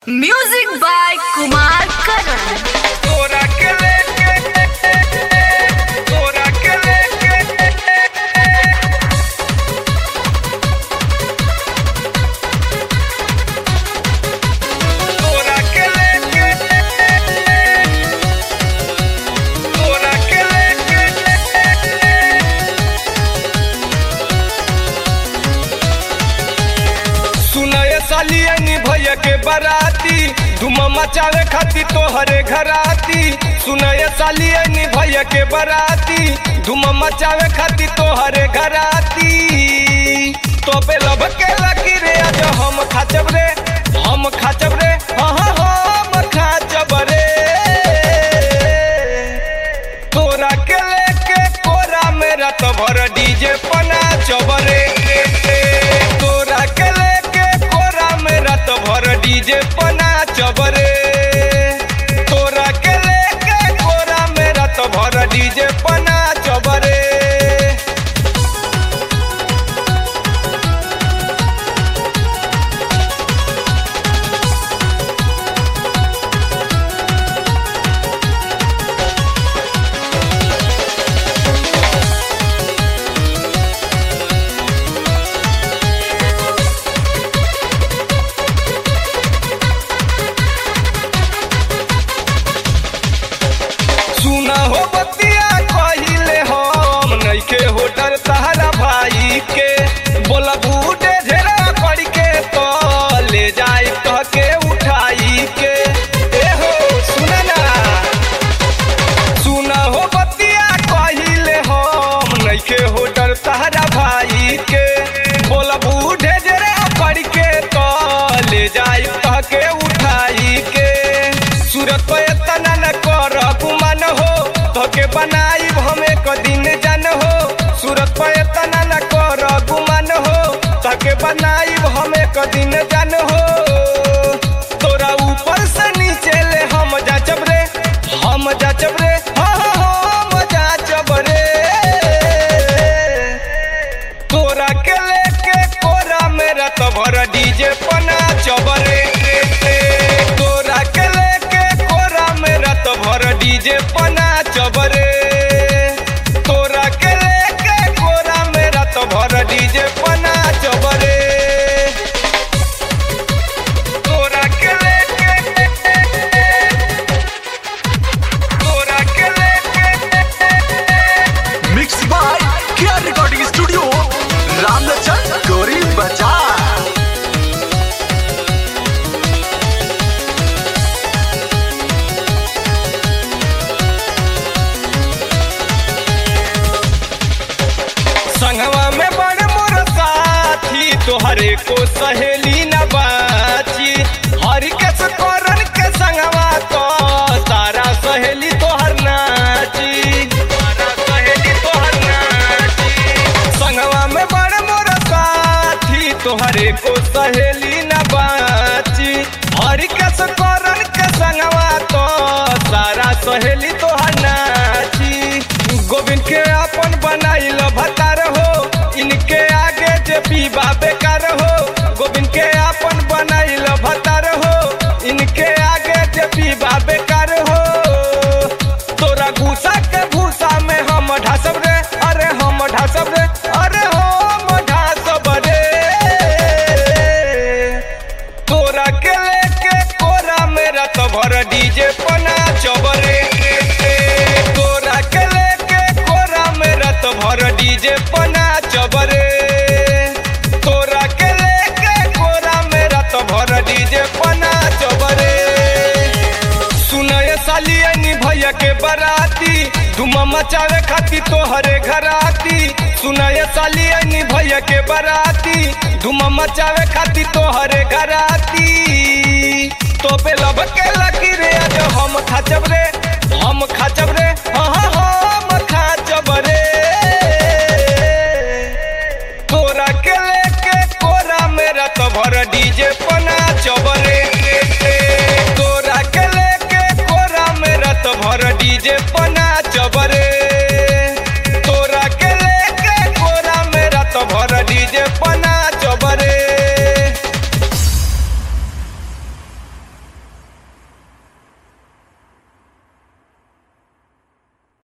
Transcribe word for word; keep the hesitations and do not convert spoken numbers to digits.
Music by Kumar करण। तोरा के लेके तोरा के लेके तोरा के लेके तोरा के लेके सुनाए सालियनी भैया के बराती धूम मचावे खाती तोहरे घराती। सुनाए सालियनी भैया के बराती धूम मचावे खाती तोहरे घराती। तो पे लब के लकी रे आज हम खाचब रे हम खाचब रे हाँ हाँ हम खाचब रे। तोरा के लेके कोरा मेरा तो भर डीजे पना चबरे। तोरा के लेके कोरा मेरा तो भर डीजे पना चबरे। तोरा के लेके कोरा मेरा तो भर डीजे पना चबरे। सुना हो बतिया कहिले हम नइखे होटल तहरा भाई के बोला बूटे झेरा पड़ के तो ले जाई कह के उठाई के। ए हो सुना ना सुना हो बतिया कहिले हम नइखे होटल तहरा भाई के बोला बूटे झेरा पड़ के तो ले जाई कह के उठाई के। सूरत पे तना न कर गुमान हो धोके बनाई हम एक दिन जान हो। सूरत पे तना न कर गुमान हो धोके बनाई हम एक दिन जान हो। तोरा ऊपर से नीचे ले हम जाचब रे हम जाचब रे हाँ हाँ हम जाचब रे। तोरा के लेके कोरा मेरा तो भर डीजे पना चबरे। तोरा के लेके कोरा मेरा तो भर डीजे पना चबरे। तोरा के लेके कोरा मेरा तो भर डीजे पना चबरे। तोरा के लेके तोरा के लेके मिक्स बाय क्या रिकॉर्डिंग स्टूडियो रामचंद्र गौरी बाजार। संगवा में बड़ मोर साथी तोहरे को सहेली न बाची। हरि के करन के संगवा तो सारा सहेली तोहर नाची सारा सहेली तोहर नाची। संगवा में बड़ मोर साथी तोहरे को सहेली न बाची। हरि के करन के संगवा तो सारा सहेली तोहर नाची। गोविंद के अपन बनाइल भतार हो इनके आगे जे पीबा बेकार हो। गोविंद के अपन बनाइल भतार हो इनके आगे जे पीबा बेकार हो। तोरा घूसा के भूसा में हम ढासब रे अरे हम ढासब रे अरे हम ढासब रे। तोरा के लेके कोरा मेरा तो भर डीजे पना चबरे। तोरा के लेके कोरा मेरा तो भर डीजे पना चबरे। तोरा के लेके कोरा मेरा तो भर डीजे पना चबरे। सुनाए सालियनी भैया के बराती धूम मचावे खाती तोहरे घराती। सुनाए सालियनी भैया के बराती धूम मचावे खाती तोहरे घराती। तो पे लब के लकी रे आज हम खाचब रे हम खाचब रे हाँ